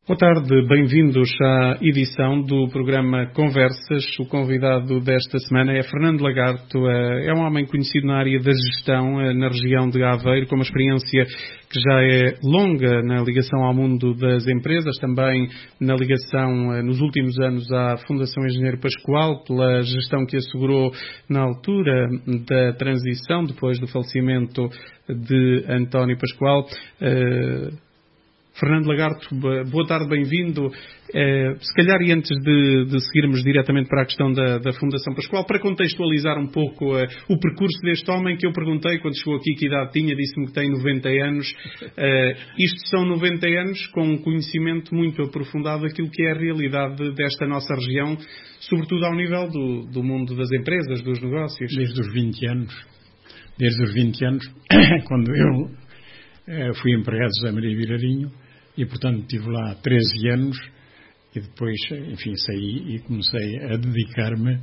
Boa tarde, bem-vindos à edição do programa Conversas. O convidado desta semana é Fernando Lagarto. É um homem conhecido na área da gestão na região de Aveiro, com uma experiência que já é longa na ligação ao mundo das empresas, também na ligação nos últimos anos à Fundação Engenheiro Pascoal, pela gestão que assegurou na altura da transição, depois do falecimento de António Pascoal. Fernando Lagarto, boa tarde, bem-vindo. Se calhar, e antes de seguirmos diretamente para a questão da Fundação Pascoal, para contextualizar um pouco o percurso deste homem, que eu perguntei quando chegou aqui que idade tinha, disse-me que tem 90 anos. Isto são 90 anos com um conhecimento muito aprofundado daquilo que é a realidade desta nossa região, sobretudo ao nível do mundo das empresas, dos negócios. Desde os 20 anos, quando eu fui empregado de José Maria Virarinho, e portanto estive lá 13 anos e depois, enfim, saí e comecei a dedicar-me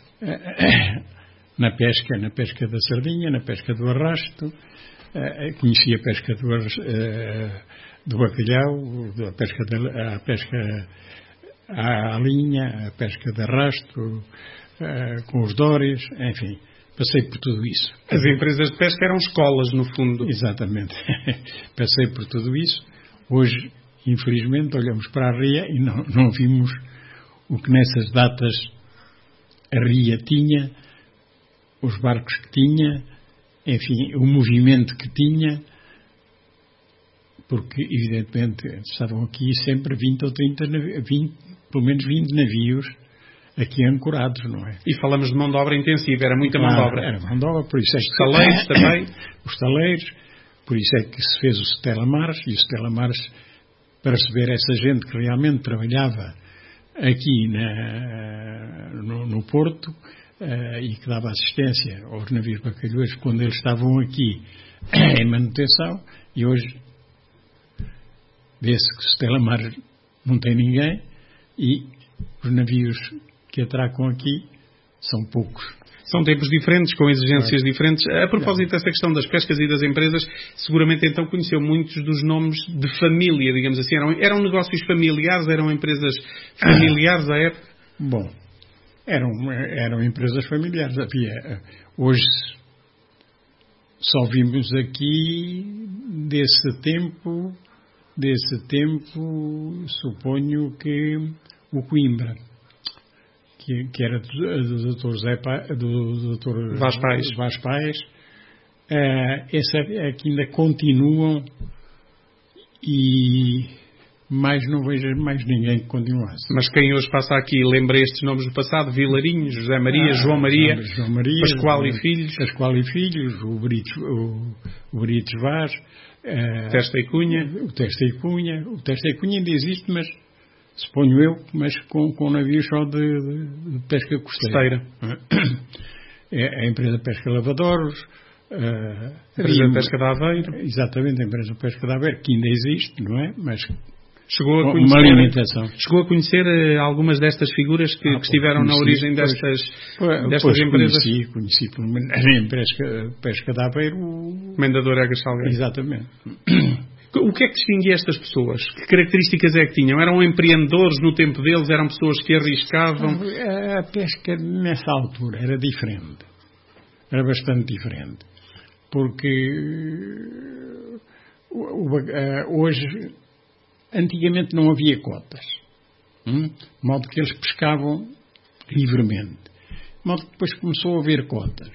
na pesca da sardinha, na pesca do arrasto. Conheci a pesca do bacalhau, a pesca à linha, a pesca de arrasto, com os dóris, enfim. Passei por tudo isso. As empresas de pesca eram escolas, no fundo. Exatamente. Passei por tudo isso. Hoje, infelizmente, olhamos para a ria e não vimos o que nessas datas a ria tinha, os barcos que tinha, enfim, o movimento que tinha, porque, evidentemente, estavam aqui sempre 20 ou 30, pelo menos 20 navios aqui ancorados, não é? E falamos de mão de obra intensiva, era muita mão de obra. Era mão de obra, por isso é que... Os taleiros também. Os taleiros, por isso é que se fez o Stella Maris, e o Stella Maris, para receber essa gente que realmente trabalhava aqui no Porto e que dava assistência aos navios bacalhaueiros quando eles estavam aqui em manutenção, e hoje vê-se que o Stella Maris não tem ninguém e os navios que atracam aqui são poucos. São tempos diferentes, com exigências diferentes. A propósito dessa questão das pescas e das empresas, seguramente então conheceu muitos dos nomes de família, digamos assim. Eram negócios familiares, eram empresas familiares à época? Bom, eram empresas familiares. Hoje só vimos aqui desse tempo, suponho que o Coimbra, que era do Dr. Vaz Paes. Esse é que ainda continuam e mais não vejo mais ninguém que continuasse. Mas quem hoje passa aqui lembra estes nomes do passado? Vilarinho, José Maria, João Maria, Pascoal e Filhos, o Brites Vaz, Testa e Cunha. O Testa e Cunha ainda existe, mas suponho eu, mas com navios só de pesca costeira. A empresa Pesca Lavadores, a empresa Pesca da Aveiro. Exatamente, a empresa Pesca da Aveiro, que ainda existe, não é? Mas chegou a conhecer, uma limitação. Chegou a conhecer algumas destas figuras que estiveram na origem destas empresas? Conheci pelo menos em Pesca da Aveiro. Comendador Egas Salgueiro. Exatamente. O que é que distinguia estas pessoas? Que características é que tinham? Eram empreendedores no tempo deles? Eram pessoas que arriscavam? A pesca nessa altura era diferente. Era bastante diferente. Porque hoje, antigamente não havia cotas. De modo que eles pescavam livremente. De modo que depois começou a haver cotas.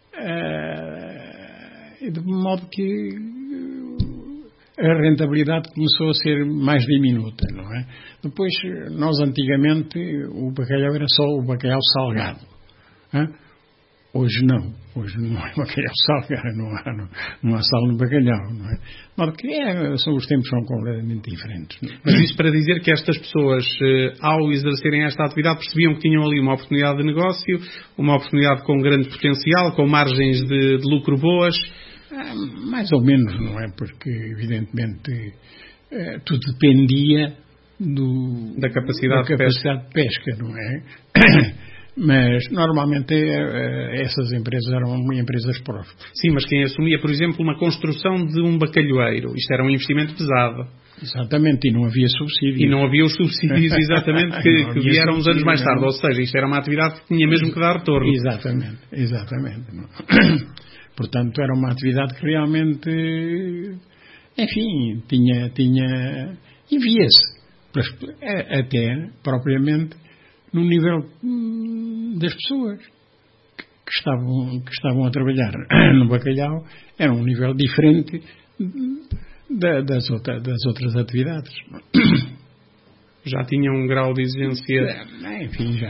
De modo que a rentabilidade começou a ser mais diminuta, não é? Depois, nós antigamente, o bacalhau era só o bacalhau salgado. Hoje não é bacalhau salgado, não há sal no bacalhau, não é? Porque os tempos são completamente diferentes. Mas isso para dizer que estas pessoas, ao exercerem esta atividade, percebiam que tinham ali uma oportunidade de negócio, uma oportunidade com grande potencial, com margens de lucro boas. Mais ou menos, não é? Porque, evidentemente, tudo dependia da capacidade de pesca, não é? Mas, normalmente, essas empresas eram empresas próprias. Sim, mas quem assumia, por exemplo, uma construção de um bacalhoeiro, isto era um investimento pesado. Exatamente, e não havia subsídios. E não havia os subsídios, exatamente, que vieram uns anos mais tarde. Ou seja, isto era uma atividade que tinha mesmo que dar retorno. Exatamente. Portanto, era uma atividade que realmente, enfim, tinha e via-se, até propriamente no nível das pessoas que estavam a trabalhar no bacalhau, era um nível diferente das outras atividades. Já tinham um grau de exigência. Enfim,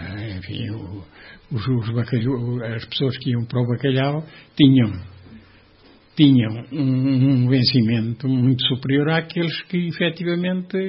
as pessoas que iam para o bacalhau tinham um vencimento muito superior àqueles que efetivamente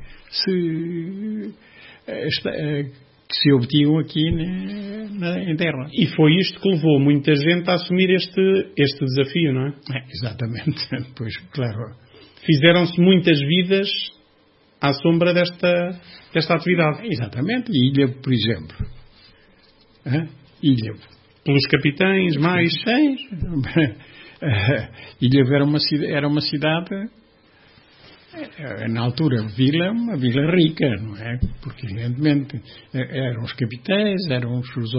se obtinham aqui em terra. E foi isto que levou muita gente a assumir este desafio, não é? Exatamente. Pois, claro. Fizeram-se muitas vidas à sombra desta atividade. Exatamente. Ilha, por exemplo. Ilha. Pelos capitães, mais. Ilha era uma cidade, na altura, uma vila rica, não é? Porque, evidentemente, eram os capitães, eram os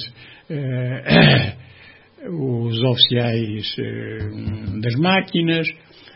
oficiais das máquinas,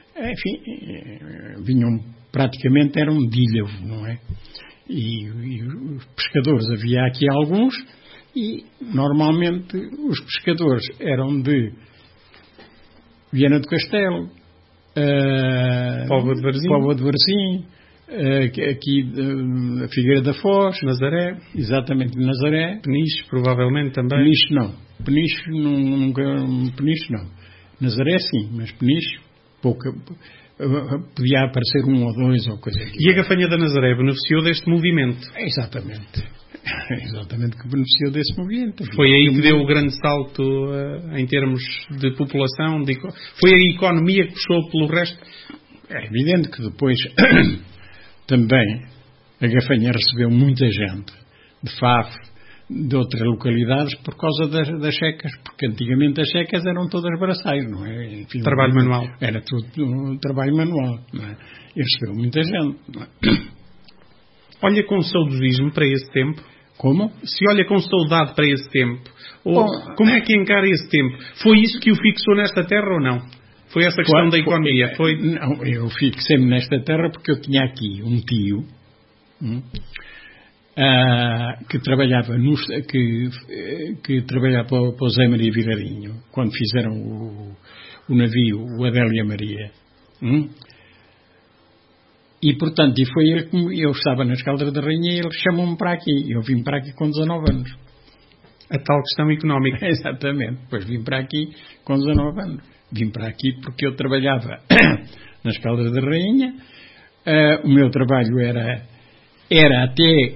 enfim, eram de ilha, não é? E os pescadores, havia aqui alguns, e normalmente os pescadores eram de Viana do Castelo, Póvoa de Varzim, aqui a Figueira da Foz, Nazaré, exatamente, Nazaré, Peniche, provavelmente também. Peniche não. Nazaré sim, mas Peniche pouca, podia aparecer um ou dois ou coisa assim. E a Gafanha da Nazaré beneficiou deste movimento? Exatamente que beneficiou desse movimento. Foi aí que deu o grande salto em termos de população? Foi a economia que puxou pelo resto? É evidente que depois também a Gafanha recebeu muita gente de Faf, de outras localidades, por causa das secas, porque antigamente as secas eram todas braçais, não é? Enfim, trabalho manual. Era tudo trabalho manual, não é? E recebeu muita gente, não é? Olha com saudosismo para esse tempo? Como? Se olha com saudade para esse tempo, como é que encara esse tempo? Foi isso que o fixou nesta terra ou não? Foi essa questão da economia? Não, eu fixei-me nesta terra porque eu tinha aqui um tio que trabalhava para o Zé Maria Vilarinho, quando fizeram o navio, o Adélia Maria. E, portanto, foi ele que eu estava nas Caldas da Rainha e ele chamou-me para aqui. Eu vim para aqui com 19 anos. A tal questão económica. Exatamente. Depois vim para aqui com 19 anos. Vim para aqui porque eu trabalhava nas Caldas da Rainha. O meu trabalho era até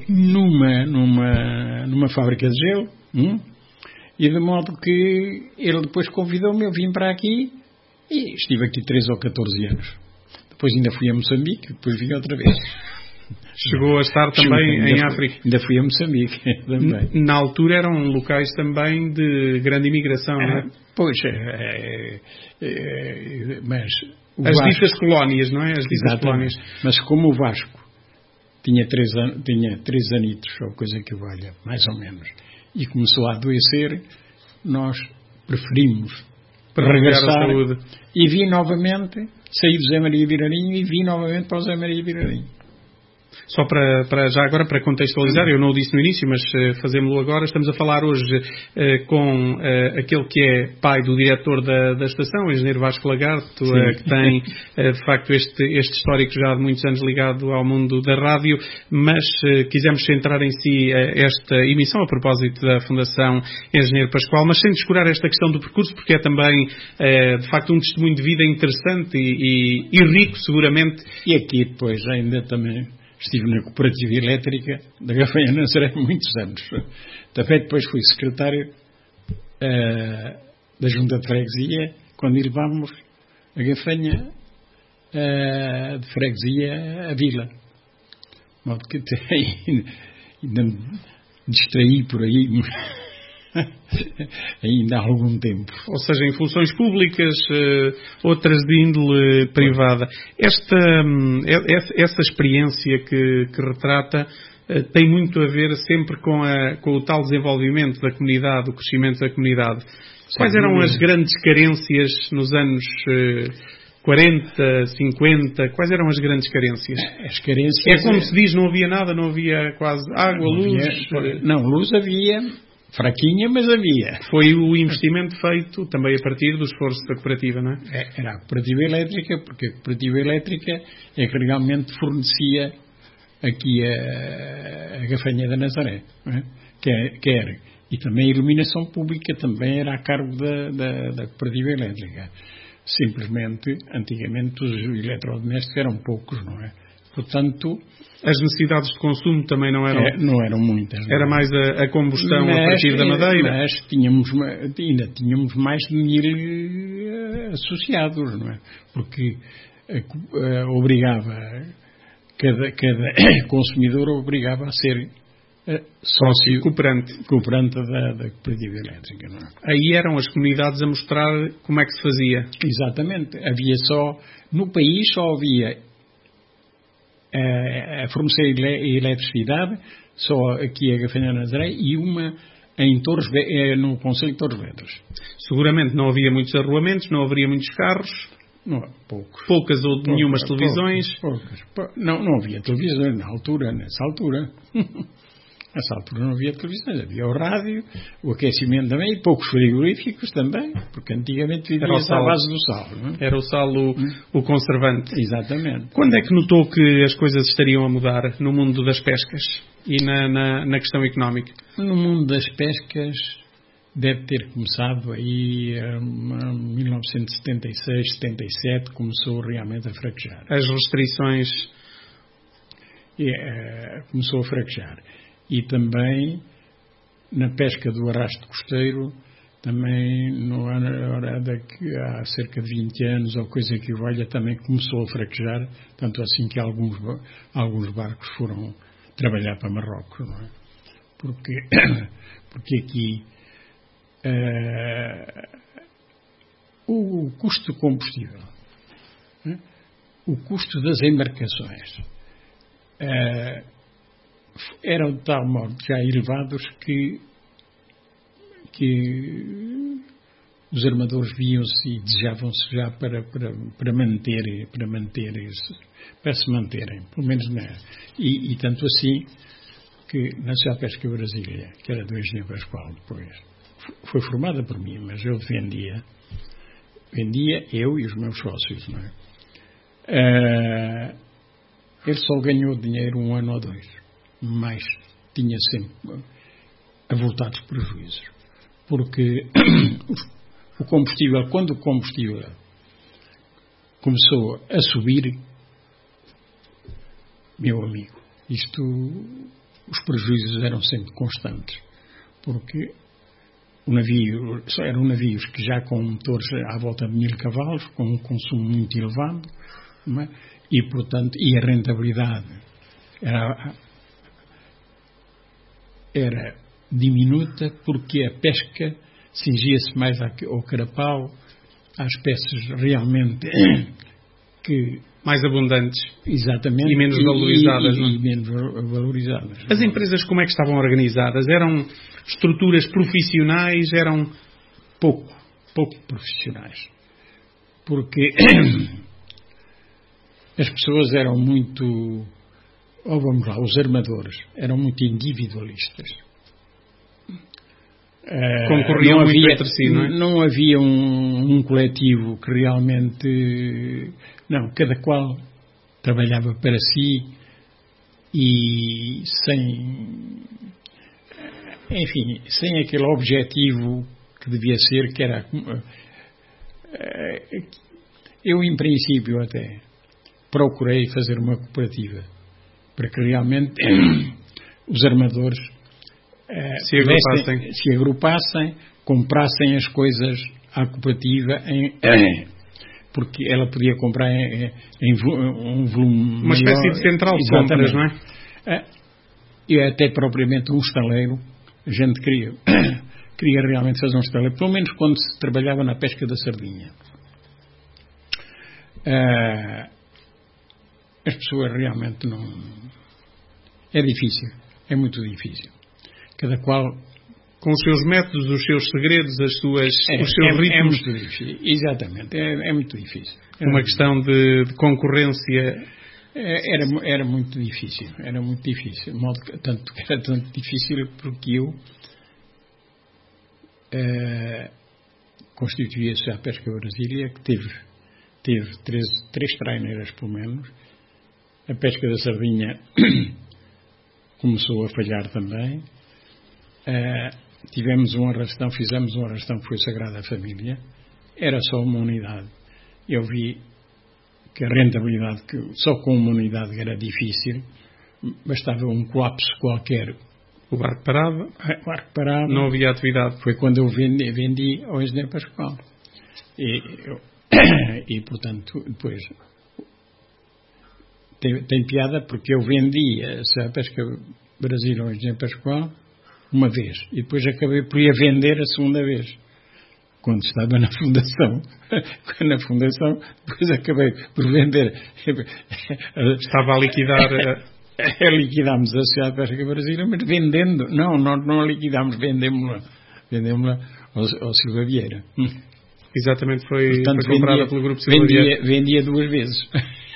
numa fábrica de gelo. E de modo que ele depois convidou-me, eu vim para aqui e estive aqui 13 ou 14 anos. Depois ainda fui a Moçambique, depois vim outra vez. Chegou a estar também em África. Ainda fui a Moçambique também. Na altura eram locais também de grande imigração, não é? Pois, mas... As ditas colónias, não é? As ditas colónias. Mas como o Vasco tinha 3 anitos, ou coisa que valha, mais ou menos, e começou a adoecer, nós preferimos regressar e vim novamente, saí do Zé Maria Vilarinho e vim novamente para o Zé Maria Vilarinho. Só já agora para contextualizar, eu não o disse no início, mas fazemos-lo agora. Estamos a falar hoje com aquele que é pai do diretor da estação, o engenheiro Vasco Lagarto, que tem de facto este histórico já de muitos anos ligado ao mundo da rádio, mas quisemos centrar em si esta emissão a propósito da Fundação Engenheiro Pascoal, mas sem descurar esta questão do percurso, porque é também de facto um testemunho de vida interessante e rico seguramente. E aqui depois ainda também estive na Cooperativa Elétrica da Gafanha Nazaré muitos anos. Também depois fui secretário da Junta de Freguesia, quando levámos a Gafanha de Freguesia à Vila. De modo que ainda me distraí por aí ainda há algum tempo. Ou seja, em funções públicas, outras de índole privada. Essa experiência que retrata tem muito a ver sempre com o tal desenvolvimento da comunidade, o crescimento da comunidade. Quais eram as grandes carências nos anos 40, 50? Quais eram as grandes carências? As carências... É como se diz, não havia nada, não havia quase água, luz... luz havia, fraquinha, mas havia. Foi o investimento feito também a partir do esforço da cooperativa, não é? Era a cooperativa elétrica, porque a cooperativa elétrica é que realmente fornecia aqui a Gafanha da Nazaré, não é? E também a iluminação pública também era a cargo da cooperativa elétrica. Simplesmente, antigamente, os eletrodomésticos eram poucos, não é? Portanto... As necessidades de consumo também não eram... não eram muitas. Era mais a combustão a partir da madeira. Mas ainda tínhamos mais de 1000 associados, não é? Porque obrigava... Cada consumidor obrigava a ser sócio cooperante da cooperativa elétrica. Não é? Aí eram as comunidades a mostrar como é que se fazia. Exatamente. No país só havia a fornecer eletricidade, só aqui a Gafanha da Nazaré, e uma no Concelho de Torres Vedras. Seguramente não havia muitos arruamentos, não haveria muitos carros. Não, poucas ou nenhumas televisões. Poucas. Não havia televisões nessa altura. Nessa altura não havia televisões, havia o rádio, o aquecimento também, e poucos frigoríficos também, porque antigamente vivia-se à base do sal. Não é? Era o sal o conservante. Exatamente. Quando é que notou que as coisas estariam a mudar no mundo das pescas e na questão económica? No mundo das pescas deve ter começado aí em 1976, 77, começou realmente a fraquejar. As restrições... começou a fraquejar. E também na pesca do arrasto costeiro, também há cerca de 20 anos ou coisa que valha, também começou a fraquejar, tanto assim que alguns barcos foram trabalhar para Marrocos, não é? Porque aqui o custo do combustível, o custo das embarcações eram de tal modo já elevados que os armadores viam-se e desejavam-se já para se manterem, pelo menos e tanto assim que na Sociedade de Pesca Brasília, que era do engenheiro Pascoal, depois foi formada por mim, mas eu vendia eu e os meus sócios, não é? Ele só ganhou dinheiro 1 ano ou 2, mas tinha sempre avultados prejuízos, porque quando o combustível começou a subir, meu amigo, os prejuízos eram sempre constantes, porque eram navios que já com motores à volta de 1000 cavalos, com um consumo muito elevado, não é? E portanto, a rentabilidade era diminuta, porque a pesca cingia-se mais ao carapau, às espécies realmente que... mais abundantes. Exatamente. E menos valorizadas. E menos valorizadas. As empresas como é que estavam organizadas? Eram estruturas profissionais? Eram pouco profissionais. Porque as pessoas eram muito... vamos lá, os armadores eram muito individualistas. Concorriam muito entre si, não é? Não havia um coletivo que realmente... Não, cada qual trabalhava para si e sem aquele objetivo que devia ser, que era... Eu, em princípio, até procurei fazer uma cooperativa para que realmente os armadores se agrupassem, comprassem as coisas à cooperativa, porque ela podia comprar em um volume uma espécie de central de compras, não é? E até propriamente um estaleiro, a gente queria realmente fazer um estaleiro, pelo menos quando se trabalhava na pesca da sardinha. As pessoas realmente não... É difícil, é muito difícil. Cada qual... Com os seus métodos, os seus segredos, os seus ritmos. É muito difícil, exatamente, é muito difícil. Uma questão de concorrência. Era muito difícil, tanto que era tanto difícil porque eu constituía-se a Pesca Brasília, que teve três traineiras pelo menos. A pesca da sardinha começou a falhar também. Fizemos um arrastão que foi Sagrada Família. Era só uma unidade. Eu vi que a rentabilidade, que só com uma unidade era difícil, bastava um colapso qualquer. O barco parava. Não havia atividade. Foi quando eu vendi ao engenheiro Pascoal. E portanto, depois... Tem piada porque eu vendi a Pesca Brasil ao engenheiro Pascoal uma vez. E depois acabei por ir a vender a segunda vez. Quando estava na fundação. Depois acabei por vender. Estava a liquidar... Liquidámos a Sociedade de Pesca Brasília, mas vendendo. Não a liquidámos, vendemos-la ao Silva Vieira. Exatamente, foi comprada pelo Grupo Silva Vieira. Vendia 2 vezes.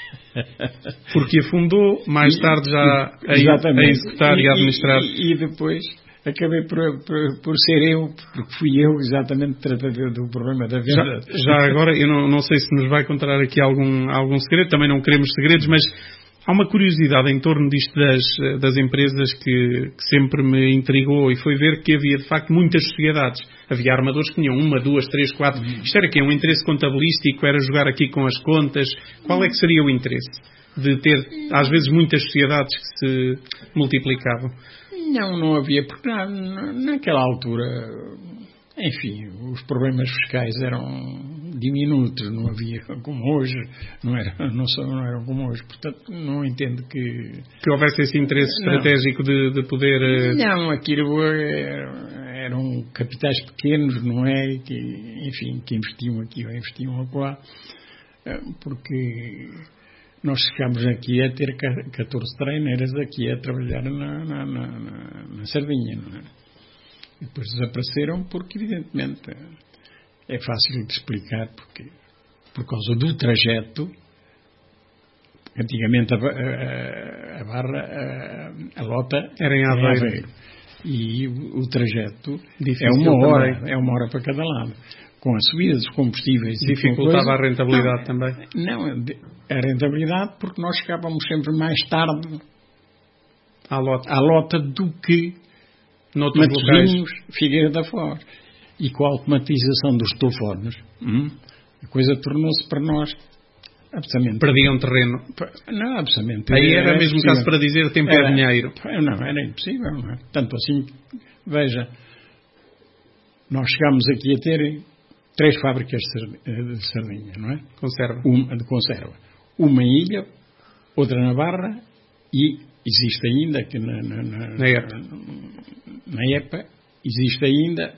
Porque afundou, mais tarde já a executar e a administrar. E depois acabei por ser eu, porque fui eu exatamente tratador do problema da venda. Já agora, eu não sei se nos vai contar aqui algum segredo, também não queremos segredos, mas há uma curiosidade em torno disto das empresas que sempre me intrigou, e foi ver que havia de facto muitas sociedades. Havia armadores que tinham 1, 2, 3, 4. Isto era um interesse contabilístico, era jogar aqui com as contas. Qual é que seria o interesse de ter, às vezes, muitas sociedades que se multiplicavam? Não havia, porque naquela altura, enfim, os problemas fiscais eram diminutos, não havia como hoje, não eram como hoje, portanto não entendo que houvesse esse interesse estratégico de poder... Não, aquilo eram capitais pequenos, não é, que investiam aqui ou investiam acolá, porque nós ficámos aqui a ter 14 traineiras aqui a trabalhar na sardinha, não é? E depois desapareceram porque, evidentemente, é fácil de explicar, porque por causa do trajeto. Antigamente a barra, a lota era em Aveiro. E o trajeto difícil é uma hora para cada lado. Com a subida dos combustíveis. Dificultava a rentabilidade também? Não, a rentabilidade porque nós chegávamos sempre mais tarde à lota do que Matosinhos, Figueira da Foz. E com a automatização dos telefones, a coisa tornou-se para nós absolutamente... Perdiam terreno. Não, absolutamente. Aí era mesmo caso para dizer tempo é dinheiro. Não, era impossível. Não é? Tanto assim, veja, nós chegámos aqui a ter 3 fábricas de sardinha, não é? Conserva. De conserva. Uma em Ilha, outra na Barra e existe ainda que na EPA existe ainda,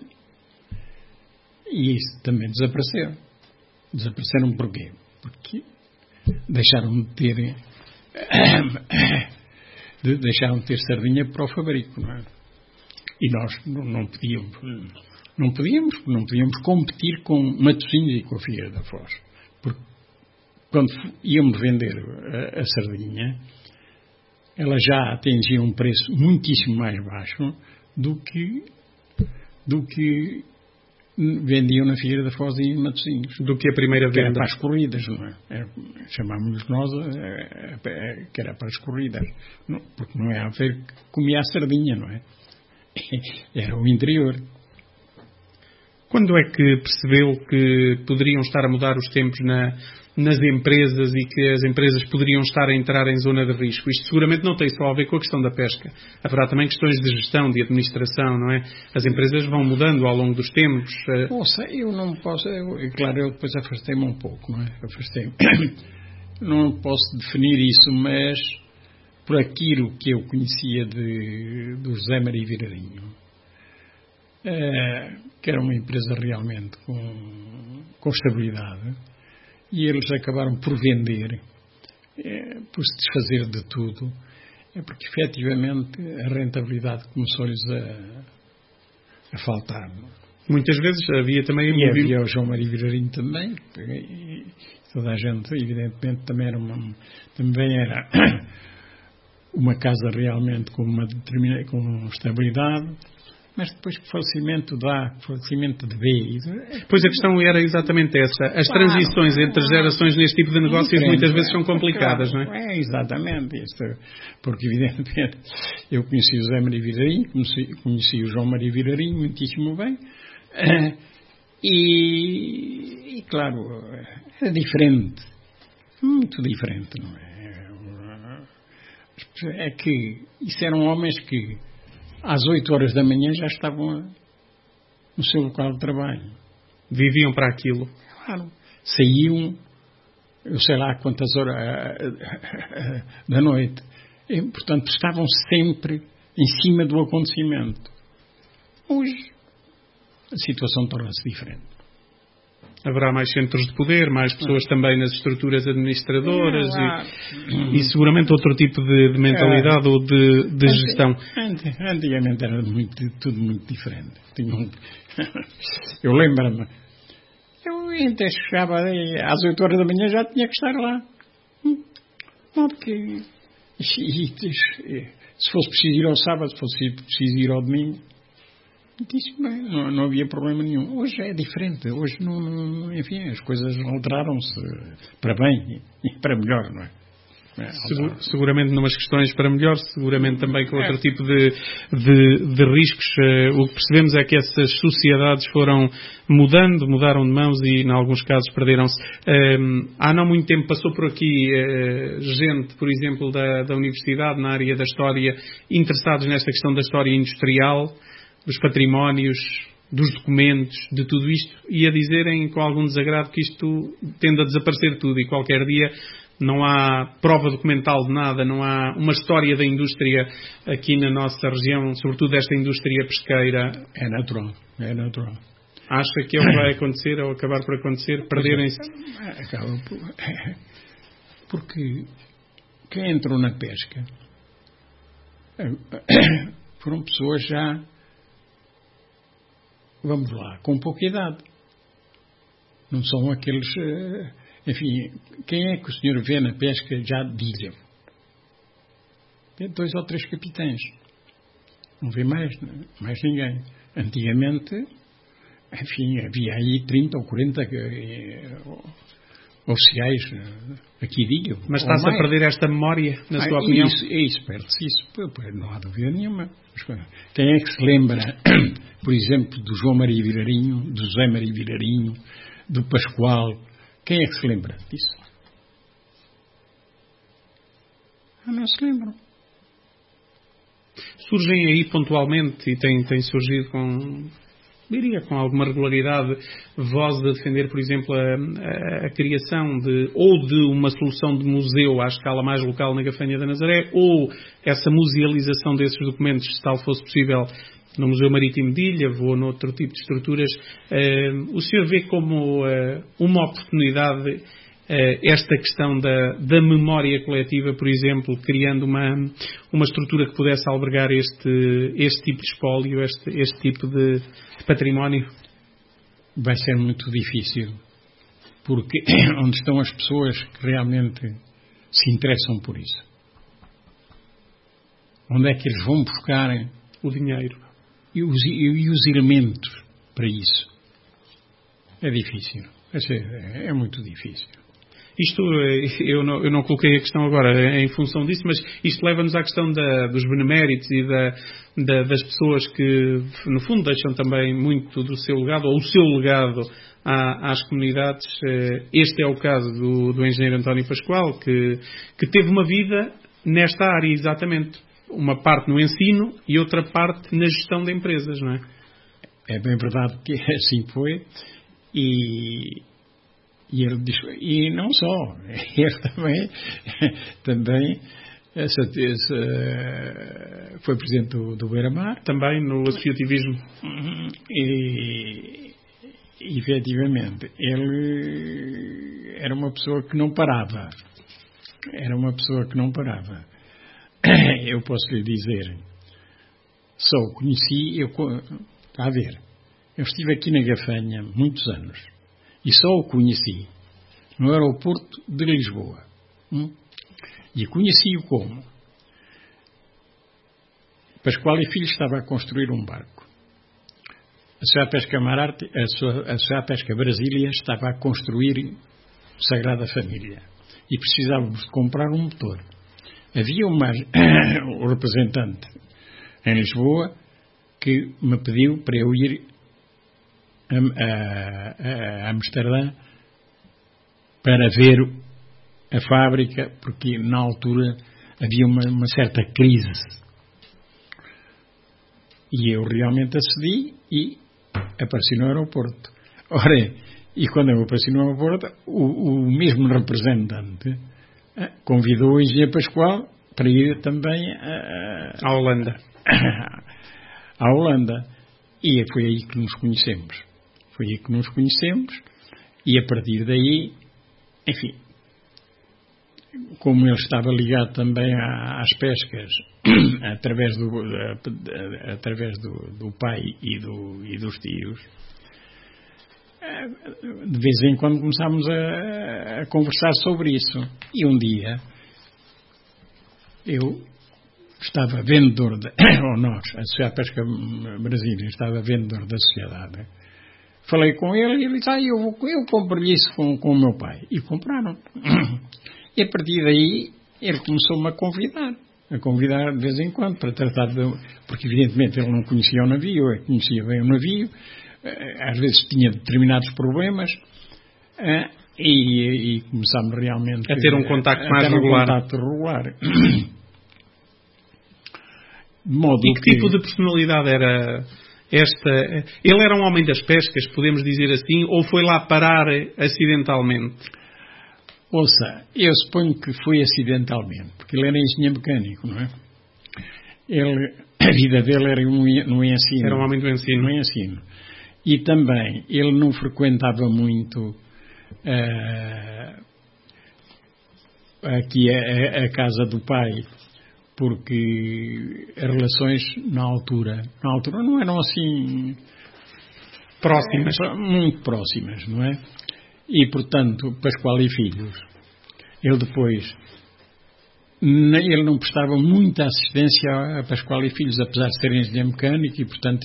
e isso também desapareceu. Desapareceram porquê? Porque deixaram de ter sardinha para o fabrico, não é? E nós não podíamos competir com Matosinhos e com a Figueira da Foz, porque quando íamos vender a sardinha, ela já atingia um preço muitíssimo mais baixo do que vendiam na Figueira da Foz e em Matosinhos. Do que a primeira venda. Que era para as corridas, não é? Chamámos nós que era para as corridas. Não, porque não é a ver que comia a sardinha, não é? Era o interior. Quando é que percebeu que poderiam estar a mudar os tempos nas empresas e que as empresas poderiam estar a entrar em zona de risco? Isto seguramente não tem só a ver com a questão da pesca. Haverá também questões de gestão, de administração, não é? As empresas vão mudando ao longo dos tempos. Nossa, eu não posso... Claro, eu depois afastei-me um pouco, não é? Não posso definir isso, mas por aquilo que eu conhecia do José Maria Viradinho, que era uma empresa realmente com estabilidade, e eles acabaram por vender, por se desfazer de tudo, porque efetivamente a rentabilidade começou-lhes a faltar. Muitas vezes havia também... E havia o João Maria Virarinho também, e toda a gente, evidentemente, também era uma casa realmente com estabilidade, mas depois que o falecimento de B. Pois a questão era exatamente essa. As transições entre gerações neste tipo de negócios muitas vezes são complicadas, não é? Exatamente. Porque, evidentemente, eu conheci o José Maria Virarinho, conheci o João Maria Virarinho muitíssimo bem, e claro, era diferente. Muito diferente, não é? É que isso eram homens que às 8 horas da manhã já estavam no seu local de trabalho. Viviam para aquilo. Claro. Saíam, eu sei lá quantas horas da noite. E, portanto, estavam sempre em cima do acontecimento. Hoje, a situação torna-se diferente. Haverá mais centros de poder, mais pessoas também nas estruturas administradoras e seguramente outro tipo de mentalidade ou de gestão. Antigamente era tudo muito diferente. Eu lembro-me, eu até chegava às 8 horas da manhã, já tinha que estar lá. Porque se fosse preciso ir ao sábado, se fosse preciso ir ao domingo, disse bem, não havia problema nenhum. Hoje é diferente. Hoje, enfim, as coisas alteraram-se para bem e para melhor, não é? Seguramente numas questões para melhor, seguramente também com outro tipo de riscos. O que percebemos é que essas sociedades foram mudaram de mãos e, em alguns casos, perderam-se. Há não muito tempo passou por aqui gente, por exemplo, da universidade, na área da história, interessados nesta questão da história industrial, dos patrimónios, dos documentos, de tudo isto, e a dizerem com algum desagrado que isto tende a desaparecer tudo e qualquer dia não há prova documental de nada, não há uma história da indústria aqui na nossa região, sobretudo desta indústria pesqueira. É natural. Acha que é o que vai acontecer ou acabar por acontecer? Perderem-se? Acaba porque quem entrou na pesca foram pessoas já, vamos lá, com pouca idade. Não são aqueles... Enfim, quem é que o senhor vê na pesca já de ilha? Vê 2 ou 3 capitães. Não vê mais ninguém. Antigamente, enfim, havia aí 30 ou 40 oficiais aqui de ilha. Mas está-se a perder esta memória, na sua opinião? Isso, perde-se isso. Não há dúvida nenhuma. Quem é que se lembra, por exemplo, do João Maria Virarinho, do José Maria Virarinho, do Pascoal? Quem é que se lembra disso? Não se lembram. Surgem aí pontualmente, e tem surgido com alguma regularidade, vozes a defender, por exemplo, a criação de uma solução de museu à escala mais local na Gafanha da Nazaré, ou essa musealização desses documentos, se tal fosse possível, no Museu Marítimo de Ilha ou noutro tipo de estruturas. O senhor vê como uma oportunidade esta questão da memória coletiva, por exemplo, criando uma estrutura que pudesse albergar este tipo de espólio, este tipo de património? Vai ser muito difícil, porque onde estão as pessoas que realmente se interessam por isso? Onde é que eles vão buscar o dinheiro e os elementos para isso? É difícil. É muito difícil. Isto, eu não coloquei a questão agora em função disso, mas isto leva-nos à questão dos beneméritos e das pessoas que, no fundo, deixam também muito do seu legado, ou o seu legado às comunidades. Este é o caso do engenheiro António Pascoal, que teve uma vida nesta área, exatamente. Uma parte no ensino e outra parte na gestão de empresas, não é? É bem verdade que assim foi. E ele diz, e não só, ele também foi presidente do Beira-Mar. Também no associativismo. E efetivamente, ele era uma pessoa que não parava. Eu posso lhe dizer, só o conheci, está a ver, eu estive aqui na Gafanha muitos anos e só o conheci no aeroporto de Lisboa. E conheci-o como? Pascoal e Filho estava a construir um barco. A Sociedade Pesca Mararte, a Sociedade Pesca Brasília estava a construir Sagrada Família. E precisávamos de comprar um motor. Havia o representante em Lisboa que me pediu para eu ir a Amsterdã para ver a fábrica, porque na altura havia uma certa crise. E eu realmente acedi e apareci no aeroporto. Ora, e quando eu apareci no aeroporto, o mesmo representante convidou o engenheiro Pascoal para ir também à Holanda. À Holanda. E foi aí que nos conhecemos. E a partir daí, enfim, como ele estava ligado também às pescas através do pai e dos tios, de vez em quando começámos a conversar sobre isso. E um dia eu estava vendedor, ou nós, a Sociedade Pesca Brasília, estava vendedor da sociedade. Falei com ele e ele disse, eu compro-lhe isso com o meu pai. E compraram. E a partir daí ele começou-me a convidar de vez em quando para tratar porque evidentemente ele não conhecia o navio, eu conhecia bem o navio, às vezes tinha determinados problemas, e começámos realmente a ter um contacto mais regular. E que tipo de personalidade era esta? Ele era um homem das pescas, podemos dizer assim, ou foi lá parar acidentalmente? Ouça, eu suponho que foi acidentalmente, porque ele era engenheiro mecânico, não é? A vida dele era no ensino. Era um homem do ensino. No ensino. E também, ele não frequentava muito aqui a casa do pai, porque as relações na altura não eram assim próximas, muito próximas, não é? E, portanto, Pascoal e Filhos, ele depois, ele não prestava muita assistência a Pascoal e Filhos, apesar de serem engenheiro mecânico e, portanto,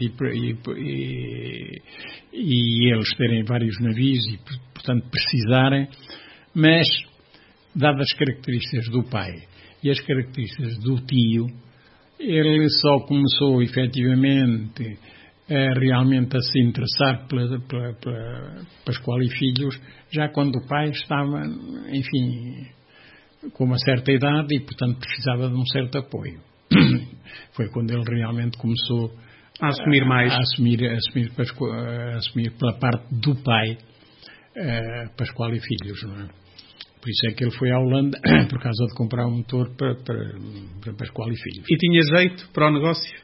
e eles terem vários navios e, portanto, precisarem, mas, dadas as características do pai e as características do tio, ele só começou, efetivamente, realmente a se interessar pela Pascoal e Filhos, já quando o pai estava, enfim, com uma certa idade e, portanto, precisava de um certo apoio. Foi quando ele realmente começou a assumir mais. A assumir pela parte do pai Pascoal e Filhos, não é? Por isso é que ele foi à Holanda por causa de comprar um motor para Pascoal e Filhos. E tinha jeito para o negócio?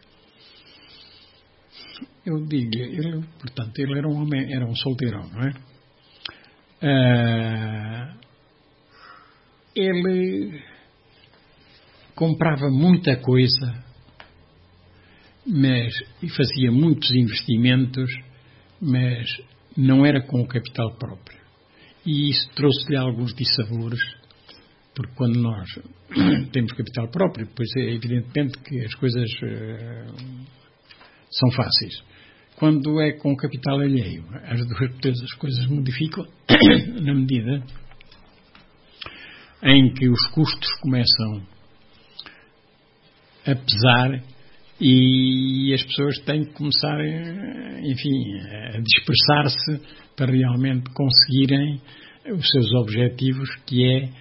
Eu digo, ele era um homem, era um solteirão, não é? Ele comprava muita coisa, e fazia muitos investimentos, mas não era com o capital próprio. E isso trouxe-lhe alguns dissabores, porque quando nós temos capital próprio, depois é evidentemente que as coisas são fáceis. Quando é com capital alheio, as coisas modificam na medida em que os custos começam a pesar e as pessoas têm que começar, enfim, a dispersar-se para realmente conseguirem os seus objetivos, que é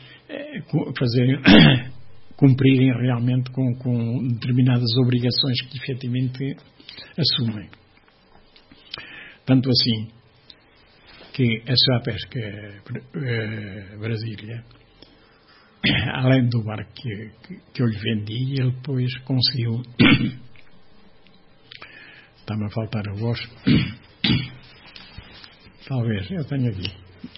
cumprirem realmente com determinadas obrigações que efetivamente assumem. Tanto assim que a Sociedade Pesca Brasília além do barco que eu lhe vendi, ele depois conseguiu. Está-me a faltar a voz. Talvez, eu tenho aqui.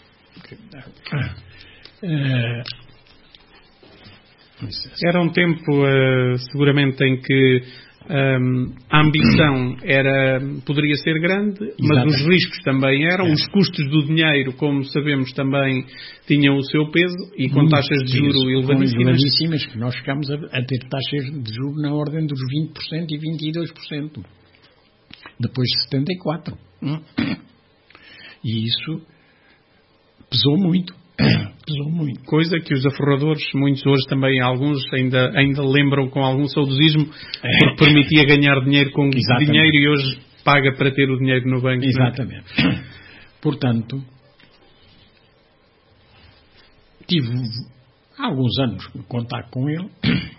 Era um tempo, seguramente, em que a ambição poderia ser grande, mas Exatamente. os riscos também eram, os custos do dinheiro, como sabemos, também tinham o seu peso, e com taxas de juros elevadíssimas. Que nós chegámos a ter taxas de juros na ordem dos 20% e 22%, depois de 74%. E isso pesou muito. Coisa que os aforradores, muitos hoje também, alguns ainda lembram com algum saudosismo, porque permitia ganhar dinheiro com dinheiro, e hoje paga para ter o dinheiro no banco. Exatamente. Não é? Portanto, tive há alguns anos contato com ele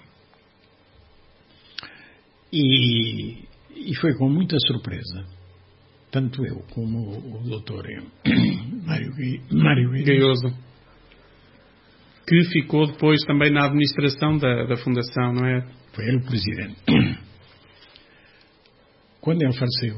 e foi com muita surpresa, tanto eu como o doutor Mário Gaioso, que ficou depois também na administração da Fundação, não é? Foi ele o presidente. Quando ele faleceu,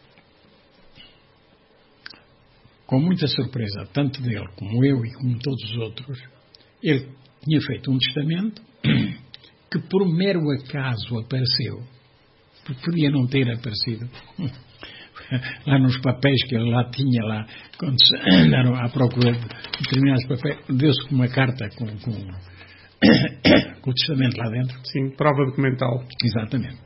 com muita surpresa, tanto dele como eu e como todos os outros, ele tinha feito um testamento que por mero acaso apareceu, porque podia não ter aparecido. Lá nos papéis que ele lá tinha, lá, quando se andaram à procura de determinados papéis, deu-se com uma carta com o testamento lá dentro. Sim, prova documental. Exatamente.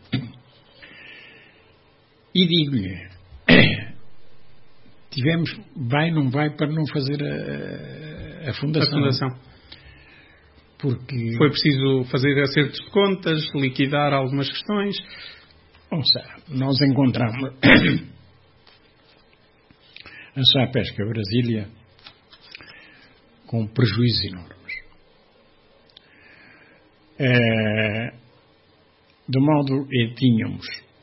E digo-lhe, tivemos, vai, não vai, para não fazer a fundação. Porque foi preciso fazer acertos de contas, liquidar algumas questões. Ou seja, nós encontramos a Sá Pesca Brasília com prejuízos enormes. Do modo que tínhamos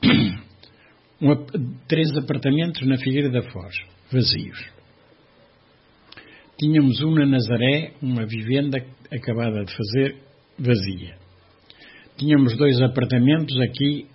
3 apartamentos na Figueira da Foz, vazios. Tínhamos um na Nazaré, uma vivenda acabada de fazer, vazia. Tínhamos 2 apartamentos aqui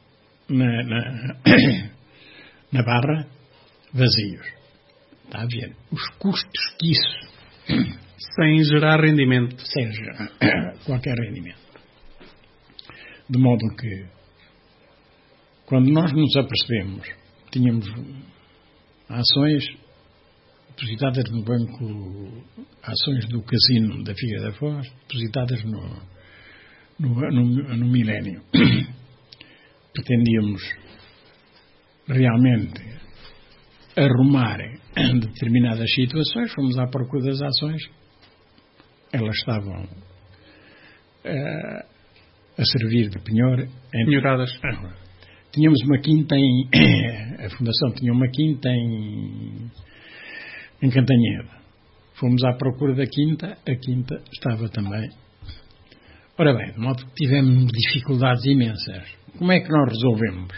na Barra, vazios. Está a ver? Os custos que isso... Sem gerar rendimento. Sem gerar qualquer rendimento. De modo que, quando nós nos apercebemos, tínhamos ações depositadas no banco, ações do casino da Figueira da Foz, depositadas no Milénio. Pretendíamos realmente arrumar determinadas situações, fomos à procura das ações, elas estavam a servir de penhor. Penhoradas. Tínhamos uma quinta a Fundação tinha uma quinta em Cantanhede. Fomos à procura da quinta, a quinta estava também. Ora bem, de modo que tivemos dificuldades imensas. Como é que nós resolvemos?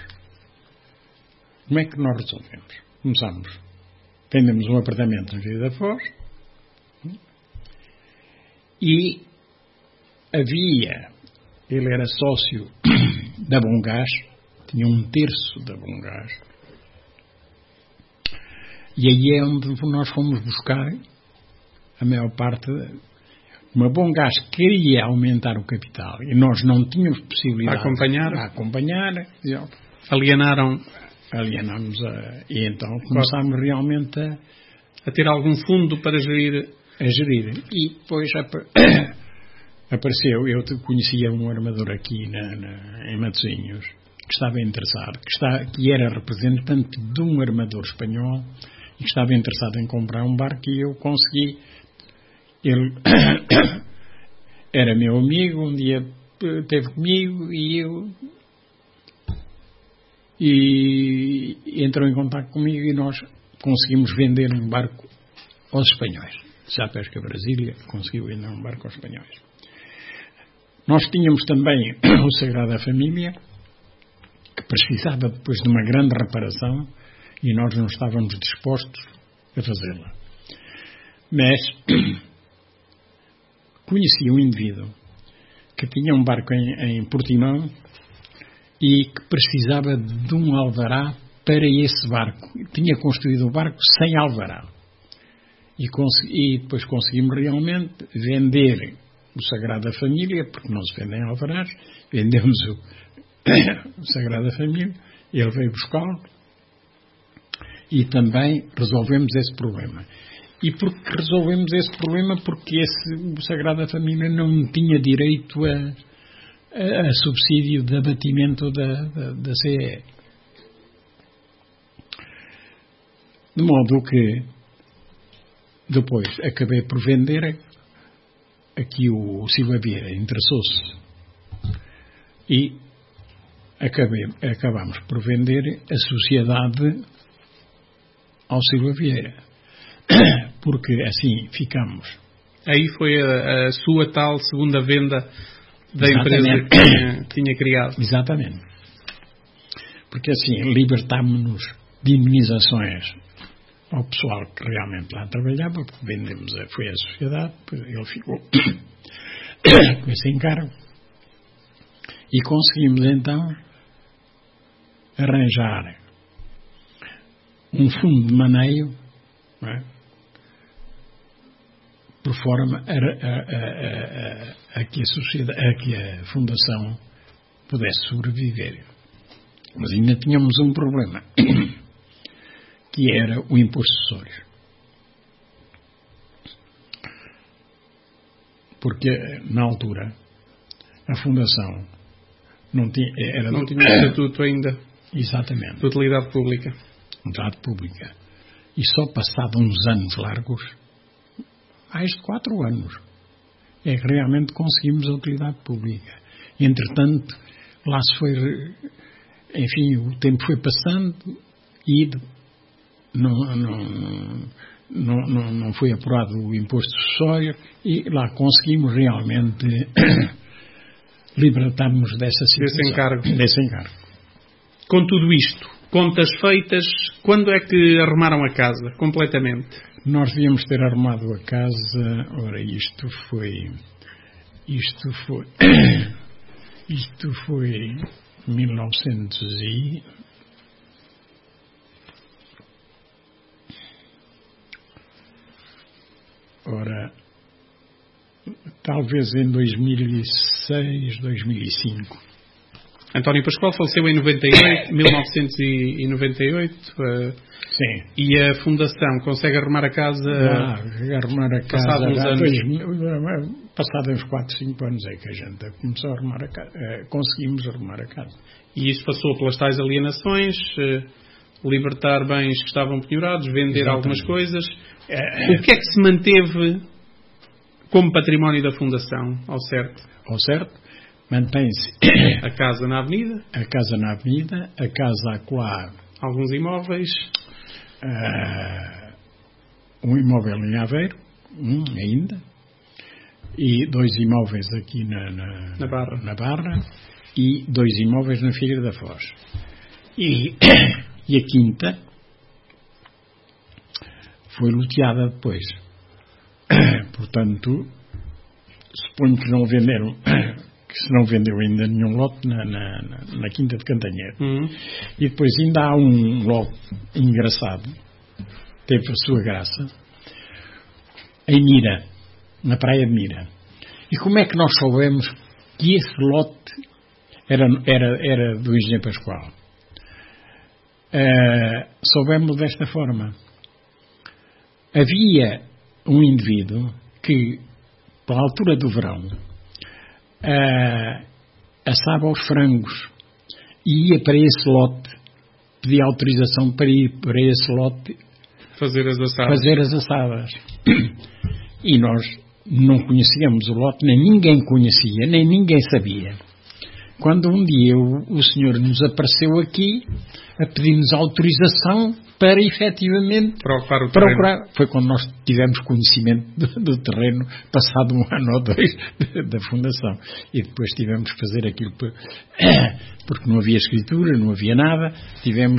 Começamos. Vendemos um apartamento na Figueira da Foz e ele era sócio da Bongás, tinha 1/3 da Bongás, e aí é onde nós fomos buscar a maior parte. Uma Bongás queria aumentar o capital e nós não tínhamos possibilidade a acompanhar. Alienámos e então começámos realmente a ter algum fundo para gerir. E depois apareceu, eu conhecia um armador aqui em Matosinhos que estava interessado, que era representante de um armador espanhol e que estava interessado em comprar um barco, e eu consegui. Ele era meu amigo, um dia esteve comigo e entrou em contato comigo e nós conseguimos vender um barco aos espanhóis. Sá Pesca Brasília conseguiu vender um barco aos espanhóis. Nós tínhamos também o Sagrada Família, que precisava depois de uma grande reparação e nós não estávamos dispostos a fazê-la. Mas conheci um indivíduo que tinha um barco em Portimão e que precisava de um alvará para esse barco. Tinha construído o barco sem alvará. E depois conseguimos realmente vender o Sagrada Família, porque não se vendem alvarás, vendemos o Sagrada Família, ele veio buscá-lo e também resolvemos esse problema. E por que resolvemos esse problema? Porque o Sagrada Família não tinha direito a subsídio de abatimento da CE. De modo que depois acabei por vender, aqui o Silva Vieira interessou-se e acabamos por vender a sociedade ao Silva Vieira, porque assim ficamos. Aí foi a sua tal segunda venda da empresa que tinha criado. Exatamente. Porque assim libertámos-nos de indemnizações ao pessoal que realmente lá trabalhava, porque vendemos, foi a sociedade, ele ficou com esse encargo. E conseguimos então arranjar um fundo de maneio, não é? Por forma a que a sociedade, a que a fundação pudesse sobreviver. Mas ainda tínhamos um problema, que era o imposto acessório. Porque, na altura, a Fundação não tinha estatuto ainda. Exatamente. De utilidade pública. Utilidade pública. E só passado uns anos largos, mais de 4 anos, é que realmente conseguimos a utilidade pública. Entretanto, lá se foi... Enfim, o tempo foi passando e não foi apurado o imposto acessório e lá conseguimos realmente libertar-nos dessa situação. Desse encargo. Com tudo isto, contas feitas, quando é que arrumaram a casa, completamente? Nós devíamos ter arrumado a casa, ora, isto foi 1900 e... Ora, talvez em 2006, 2005. António Pascoal faleceu em 1998. Sim. E a Fundação consegue arrumar a casa... arrumar a casa... Passados uns anos. Passados uns 4, 5 anos é que a gente começou a arrumar a casa. Conseguimos arrumar a casa. E isso passou pelas tais alienações, libertar bens que estavam penhorados, vender Exatamente. Algumas coisas... O que é que se manteve como património da Fundação, ao certo? Ao certo, mantém-se a casa na Avenida. A casa na Avenida, a casa acolá. Alguns imóveis. Um imóvel em Aveiro, ainda. E 2 imóveis aqui na Barra. E 2 imóveis na Figueira da Foz. E a quinta foi loteada depois. Portanto, suponho que não venderam, que se não vendeu ainda nenhum lote na Quinta de Cantanheiro. E depois ainda há um lote engraçado, teve a sua graça, em Mira, na praia de Mira. E como é que nós soubemos que esse lote era do Engenheiro Pascoal? Soubemos desta forma. Havia um indivíduo que, pela altura do verão, assava os frangos e ia para esse lote, pedia autorização para ir para esse lote fazer as assadas. E nós não conhecíamos o lote, nem ninguém conhecia, nem ninguém sabia. quando um dia o senhor nos apareceu aqui a pedir-nos autorização para efetivamente para procurar. Foi quando nós tivemos conhecimento do terreno, passado 1 ano ou 2 da fundação. E depois tivemos que fazer aquilo porque não havia escritura, não havia nada. Tivemos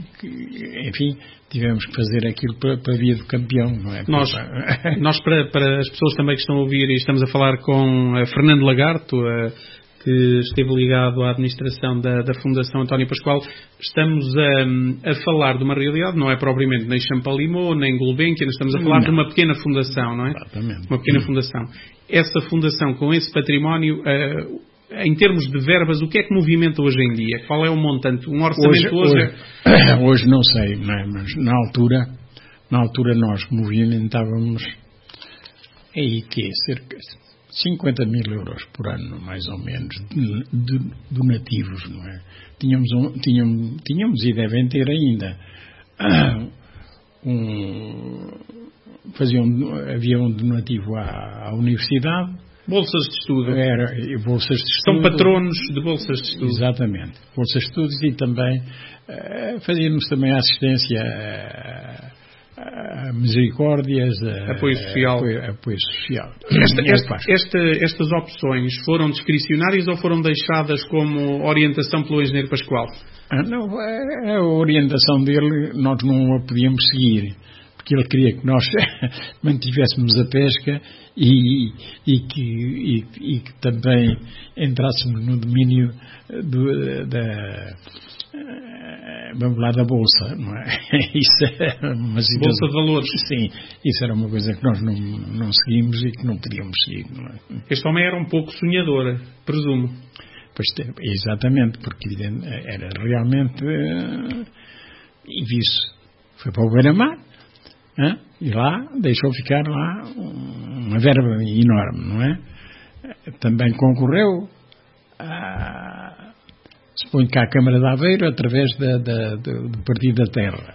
que fazer aquilo para a via do campeão, não é? Nós para as pessoas também que estão a ouvir, e estamos a falar com Fernando Lagarto, que esteve ligado à administração da Fundação António Pascoal, estamos a falar de uma realidade, não é propriamente nem Champalimau, nem Gulbenkian, estamos a falar de uma pequena fundação, não é? Exatamente. Uma pequena fundação. Essa fundação, com esse património, em termos de verbas, o que é que movimenta hoje em dia? Qual é o montante? Um orçamento hoje não sei, não é? Mas na altura nós movimentávamos cerca de 50 mil euros por ano, mais ou menos, de donativos, não é? Tínhamos e devem ter ainda. Havia um donativo à universidade. Bolsas de estudo. Bolsas de estudo. São patronos de bolsas de estudo. Exatamente. Bolsas de estudos e também fazíamos também assistência a misericórdias, apoio social. Apoio social. Estas opções foram discricionárias ou foram deixadas como orientação pelo engenheiro Pascoal? Não, a orientação dele nós não a podíamos seguir, porque ele queria que nós mantivéssemos a pesca e que também entrássemos no domínio da bolsa, não é? Bolsa de valores. Sim, isso era uma coisa que nós não seguimos e que não podíamos seguir, não é? Este homem era um pouco sonhador, presumo. Pois, exatamente, porque era realmente e viu-se. Foi para o Beira-Mar e lá deixou ficar lá uma verba enorme, não é? Também concorreu suponho que à Câmara de Aveiro através do Partido da Terra.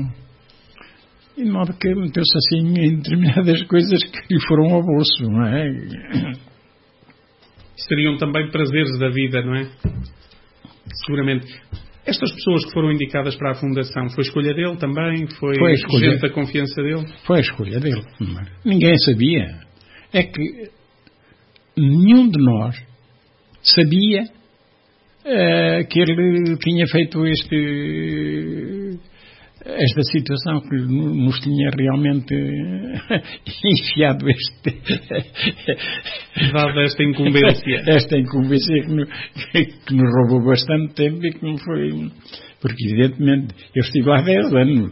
E de modo que meteu-se assim em determinadas coisas que lhe foram ao bolso, não é? Seriam também prazeres da vida, não é? Seguramente. Estas pessoas que foram indicadas para a Fundação, foi escolha dele também? Foi gente da confiança dele? Foi a escolha dele. Ninguém sabia. É que nenhum de nós sabia que ele tinha feito esta situação, que nos tinha realmente enfiado dada esta incumbência. Esta incumbência que nos roubou bastante tempo e que não foi... Porque, evidentemente, eu estive lá 10 anos.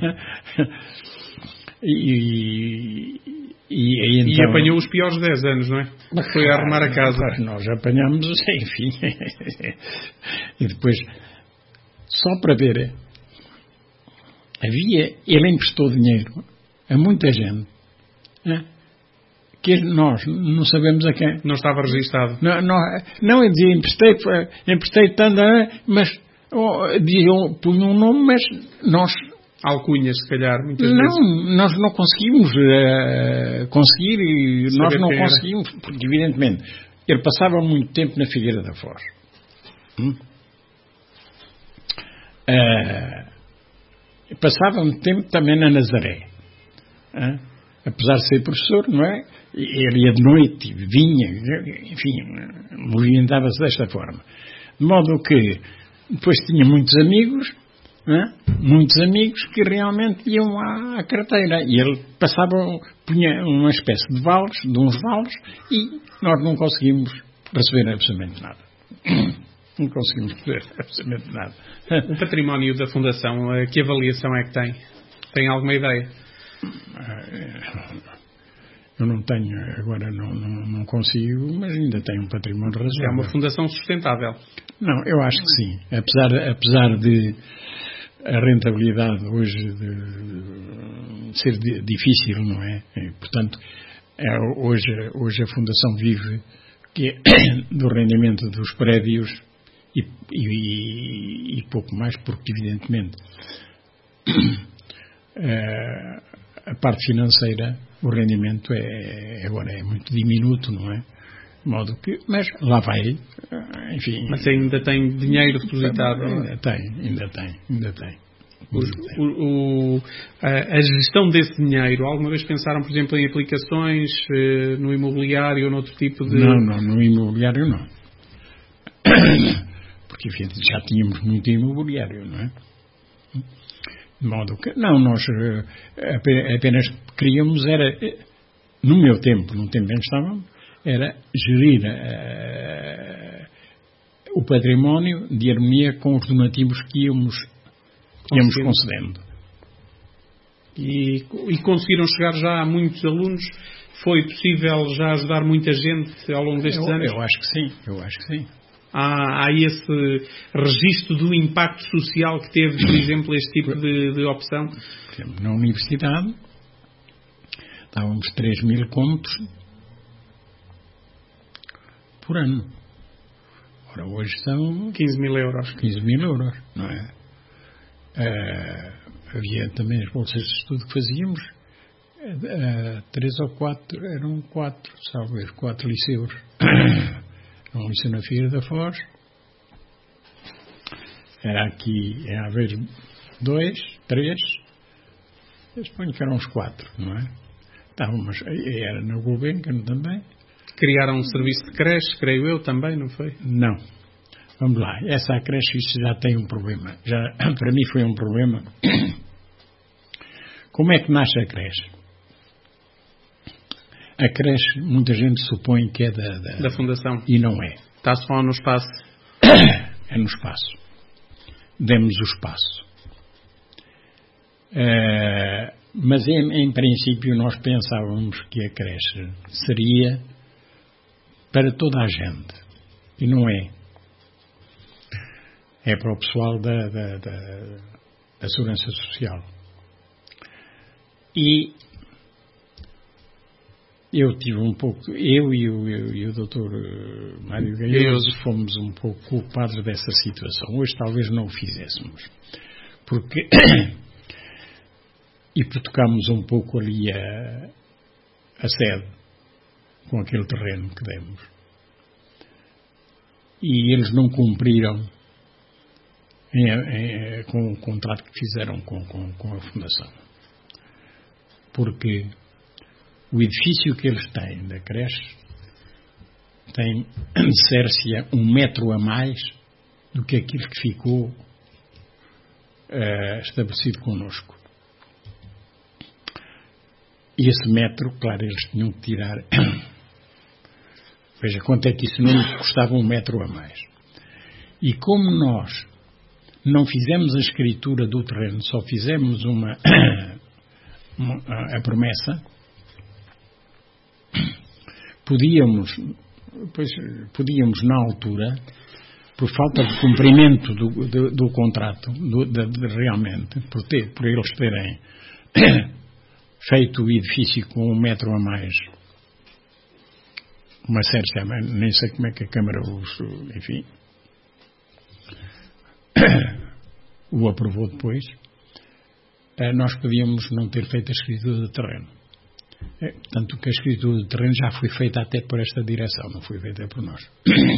E apanhou os piores 10 anos, não é? Foi a arrumar a casa. Nós apanhámos, enfim. E depois, só para ver, ele emprestou dinheiro a muita gente, que nós não sabemos a quem. Não estava registado. Não, eu dizia, emprestei tanto, mas punham um nome, mas nós... Alcunhas, se calhar, muitas vezes. Nós não conseguimos conseguimos, porque evidentemente ele passava muito tempo na Figueira da Foz. Passava muito tempo também na Nazaré. Apesar de ser professor, não é? Ele ia de noite, vinha, enfim, movimentava-se desta forma. De modo que depois tinha muitos amigos que realmente iam à carteira e ele punha uma espécie de vales, e nós não conseguimos receber absolutamente nada. Não conseguimos receber absolutamente nada. O património da Fundação, que avaliação é que tem? Tem alguma ideia? Eu não tenho, agora não consigo, mas ainda tenho um património razoável. É uma fundação sustentável? Não, eu acho que sim. Apesar de a rentabilidade hoje de ser difícil, não é? Portanto, hoje a Fundação vive do rendimento dos prédios e pouco mais, porque evidentemente a parte financeira, o rendimento agora é muito diminuto, não é? De modo que, mas lá vai, enfim. Mas ainda tem dinheiro depositado? Ainda tem. A gestão desse dinheiro, alguma vez pensaram, por exemplo, em aplicações no imobiliário ou noutro tipo de... Não, no imobiliário não. Porque, enfim, já tínhamos muito imobiliário, não é? De modo que, não, nós apenas queríamos, era, no meu tempo, no tempo em que estávamos, era gerir o património de harmonia com os donativos que íamos concedendo. E conseguiram chegar já a muitos alunos? Foi possível já ajudar muita gente ao longo destes anos? Eu acho que sim. Há esse registro do impacto social que teve, por exemplo, este tipo de opção? Por exemplo, na universidade dávamos 3.000 contos por ano. Ora, hoje são 15.000 euros. 15.000 euros, não é? Havia também as bolsas de estudo que fazíamos, 3 ou 4, eram 4, talvez 4 liceus. Um liceu na Figueira da Foz, era aqui em Aveiro 2, 3, eu suponho que eram uns 4, não é? Estávamos, era na Gulbenkian também. Criaram um serviço de creche, creio eu, também, não foi? Não. Vamos lá, essa creche isso já tem um problema. Já, para mim foi um problema. Como é que nasce a creche? A creche, muita gente supõe que é da Fundação. E não é. Está só no espaço. É no espaço. Demos o espaço. Mas em princípio nós pensávamos que a creche seria para toda a gente. E não é. É para o pessoal da Segurança Social. E eu tive um pouco, eu e o Dr. Mário Galhoso fomos um pouco culpados dessa situação. Hoje talvez não o fizéssemos. Porque hipotecámos um pouco ali a sede com aquele terreno que demos. E eles não cumpriram com o contrato que fizeram com a Fundação. Porque o edifício que eles têm da creche tem, disser-se, 1 metro a mais do que aquilo que ficou estabelecido connosco. E esse metro, claro, eles tinham que tirar. Veja quanto é que isso não custava 1 metro a mais. E como nós não fizemos a escritura do terreno, só fizemos a promessa, podíamos na altura, por falta de cumprimento do contrato, realmente, por eles terem feito o edifício com 1 metro a mais, uma certa, nem sei como é que a Câmara enfim, o aprovou depois, nós podíamos não ter feito a escritura do terreno. Tanto que a escritura do terreno já foi feita até por esta direção, não foi feita por nós.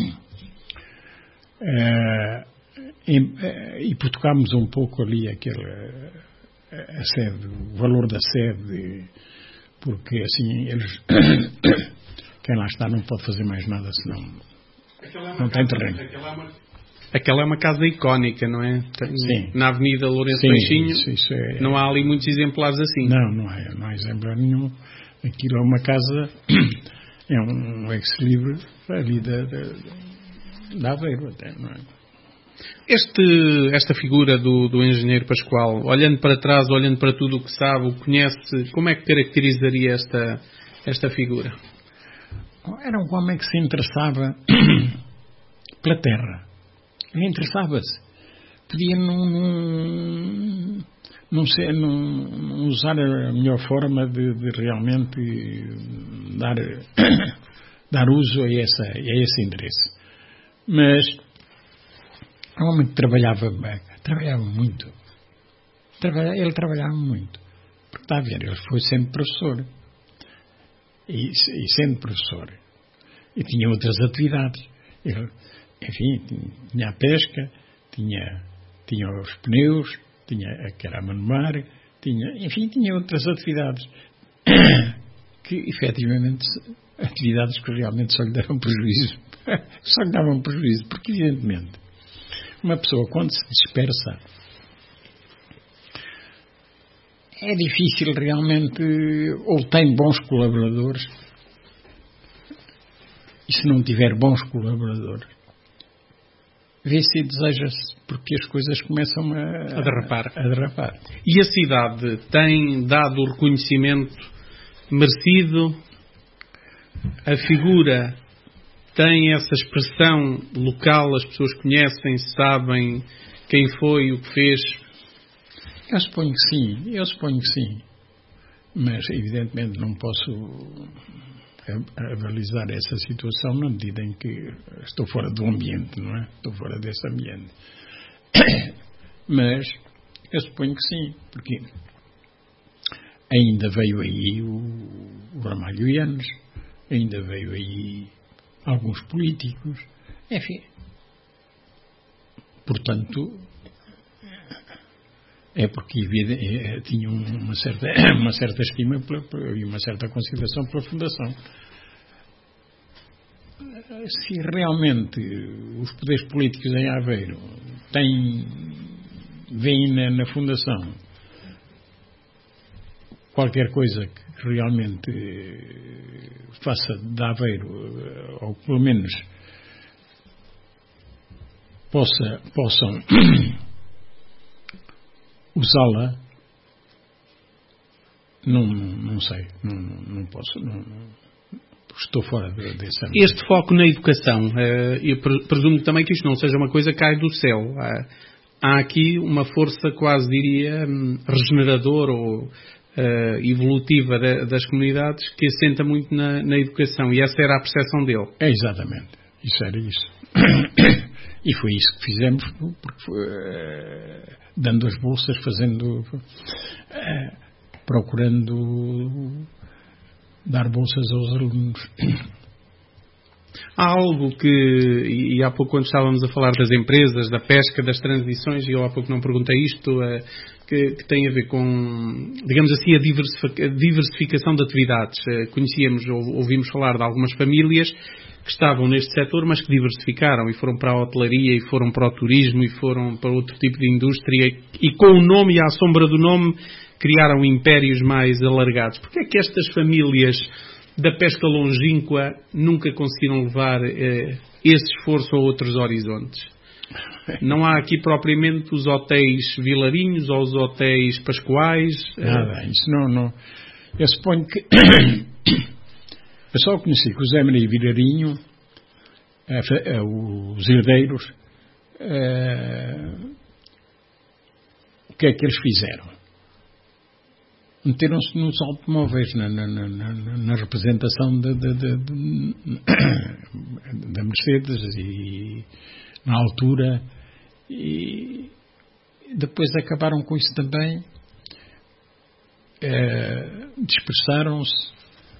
E tocámos um pouco ali a sede, o valor da sede, porque assim eles, quem lá está não pode fazer mais nada senão não tem terreno. Aquela é uma casa icónica, não é? Sim. Na Avenida Lourenço Peixinho, isso não há ali muitos exemplares assim. Não há exemplar nenhum. Aquilo é uma casa, é um ex-libris ali da Aveiro até, não é? Esta figura do engenheiro Pascoal, olhando para trás, olhando para tudo o que sabe, o que conhece, como é que caracterizaria esta figura? Era um homem que se interessava pela terra. Ele interessava-se. Podia não usar a melhor forma de realmente dar uso a esse interesse. Mas é um homem que trabalhava muito. Ele trabalhava muito. Porque está a ver, ele foi sempre professor. E sendo professor, E tinha outras atividades. Enfim, tinha a pesca, tinha os pneus, tinha a carama no mar, tinha outras atividades. Que, efetivamente, atividades que realmente só lhe davam prejuízo. Só lhe davam prejuízo, porque, evidentemente, uma pessoa, quando se dispersa, é difícil realmente, ou tem bons colaboradores, e se não tiver bons colaboradores, vê-se e deseja-se, porque as coisas começam a derrapar. E a cidade tem dado o reconhecimento merecido? A figura tem essa expressão local, as pessoas conhecem, sabem quem foi, o que fez? Eu suponho que sim. Mas, evidentemente, não posso avalizar essa situação na medida em que estou fora do ambiente, não é? Estou fora desse ambiente. Mas eu suponho que sim, porque ainda veio aí o Ramalho Yanes, ainda veio aí alguns políticos, enfim. Portanto, é porque tinham uma certa estima e uma certa consideração pela Fundação. Se realmente os poderes políticos em Aveiro veem na Fundação qualquer coisa que realmente faça de Aveiro, ou pelo menos possam usá-la, não sei, não posso, estou fora desse ambiente. Este foco na educação, eu presumo também que isto não seja uma coisa que cai do céu. Há aqui uma força, quase diria, regeneradora ou evolutiva das comunidades que assenta muito na educação, e essa era a percepção dele. É, exatamente, isso era isso. E foi isso que fizemos, dando as bolsas, procurando dar bolsas aos alunos. Há algo e há pouco, quando estávamos a falar das empresas, da pesca, das transições, e eu há pouco não perguntei isto, que tem a ver com, digamos assim, a diversificação de atividades. Ouvimos falar de algumas famílias que estavam neste setor, mas que diversificaram e foram para a hotelaria, e foram para o turismo, e foram para outro tipo de indústria, e com o nome e à sombra do nome criaram impérios mais alargados. Porque é que estas famílias da pesca longínqua nunca conseguiram levar esse esforço a outros horizontes? Não há aqui propriamente os hotéis vilarinhos ou os hotéis pascoais? Nada, isso não. Eu suponho que eu só conheci que o Zé Maria Vilarinho, os herdeiros, o que é que eles fizeram? Meteram-se nos automóveis na representação da Mercedes, e na altura, e depois acabaram com isso também, dispersaram-se.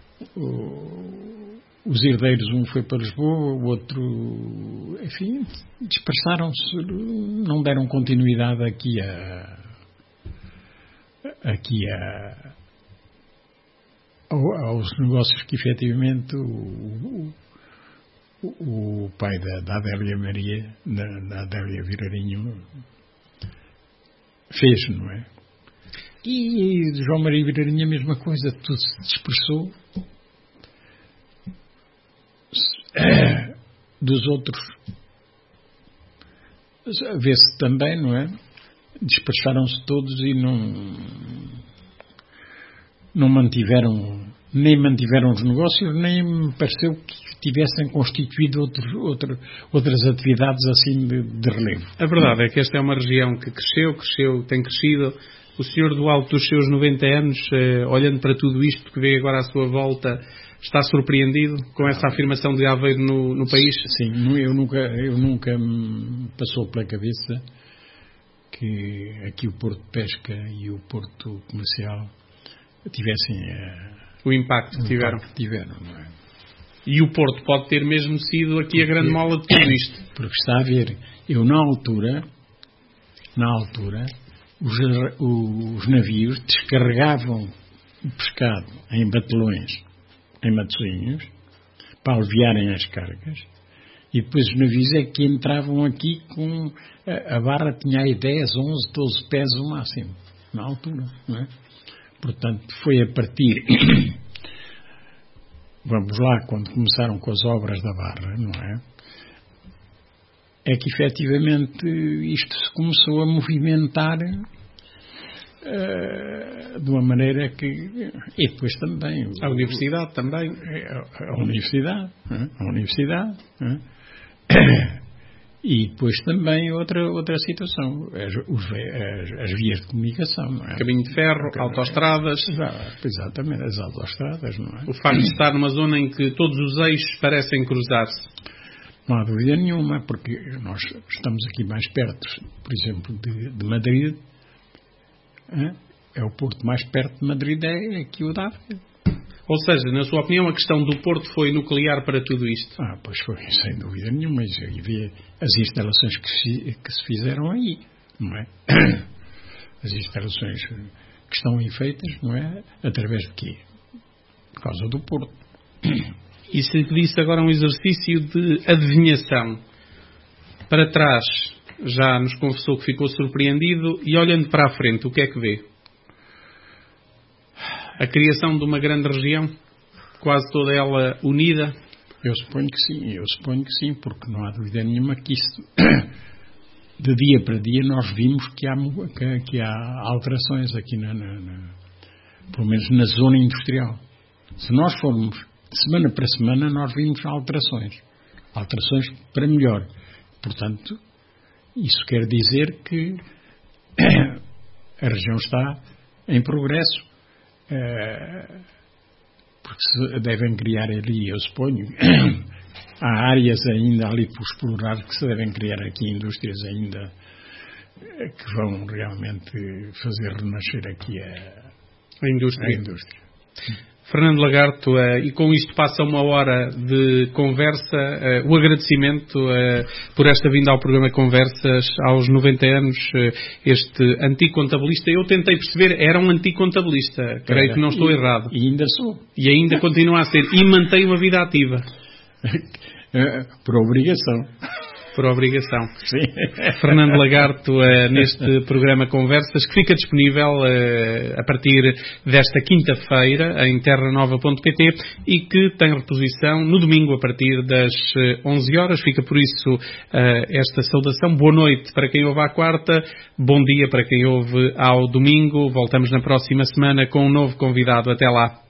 Os herdeiros, um foi para Lisboa, o outro, enfim, dispersaram-se, não deram continuidade aqui aos negócios que efetivamente o pai da Adélia Maria, da Adélia Vilarinho, fez, não é? E João Maria Vilarinho a mesma coisa, tudo se dispersou. Dos outros vê-se também, não é? Dispersaram-se todos e não mantiveram, nem mantiveram os negócios, nem me pareceu que tivessem constituído outras atividades assim de relevo. A verdade é que esta é uma região que cresceu, tem crescido. O senhor, do alto dos seus 90 anos, olhando para tudo isto que vê agora à sua volta, está surpreendido com essa afirmação de Aveiro no país? Sim, eu nunca me passou pela cabeça que aqui o Porto de Pesca e o Porto Comercial tivessem o impacto que tiveram. Não é? E o Porto pode ter mesmo sido aqui a grande mola de tudo isto. Porque está a ver, eu na altura, os navios descarregavam o pescado em batelões, em Matosinhos, para aliviarem as cargas, e depois os navios é que entravam aqui com... A barra tinha aí 10, 11, 12 pés o máximo, na altura, não é? Portanto, foi a partir... Vamos lá, quando começaram com as obras da barra, não é? É que efetivamente isto se começou a movimentar de uma maneira que... E depois também... A universidade também. A universidade. E depois também outra situação, as vias de comunicação, não é? Caminho de ferro, autoestradas. Exatamente, as autoestradas, não é? O facto de estar numa zona em que todos os eixos parecem cruzar-se. Não há dúvida nenhuma, porque nós estamos aqui mais perto, por exemplo, de Madrid. É o porto mais perto de Madrid, é aqui o da Aveiro. Ou seja, na sua opinião, a questão do Porto foi nuclear para tudo isto? Pois foi, sem dúvida nenhuma. Mas havia as instalações que se fizeram aí, não é? As instalações que estão aí feitas, não é? Através de quê? Por causa do Porto. E se lhe pedisse agora um exercício de adivinhação, para trás já nos confessou que ficou surpreendido, e olhando para a frente, o que é que vê? A criação de uma grande região, quase toda ela unida? Eu suponho que sim, porque não há dúvida nenhuma que isso, de dia para dia, nós vimos que há alterações aqui, pelo menos na zona industrial. Se nós formos de semana para semana, nós vimos alterações para melhor. Portanto, isso quer dizer que a região está em progresso. Porque se devem criar ali, eu suponho, há áreas ainda ali por explorar que se devem criar aqui indústrias ainda que vão realmente fazer renascer aqui a indústria. Fernando Lagarto, e com isto passa uma hora de conversa, o agradecimento por esta vinda ao programa Conversas aos 90 anos, este antigo contabilista. Eu tentei perceber, era um antigo contabilista, creio que não estou errado. E ainda sou. E ainda continua a ser, e mantém uma vida ativa. Por obrigação. Por obrigação. Sim. Fernando Lagarto, neste programa Conversas, que fica disponível a partir desta quinta-feira em terranova.pt e que tem reposição no domingo a partir das 11 horas. Fica por isso esta saudação. Boa noite para quem ouve à quarta, bom dia para quem ouve ao domingo. Voltamos na próxima semana com um novo convidado. Até lá.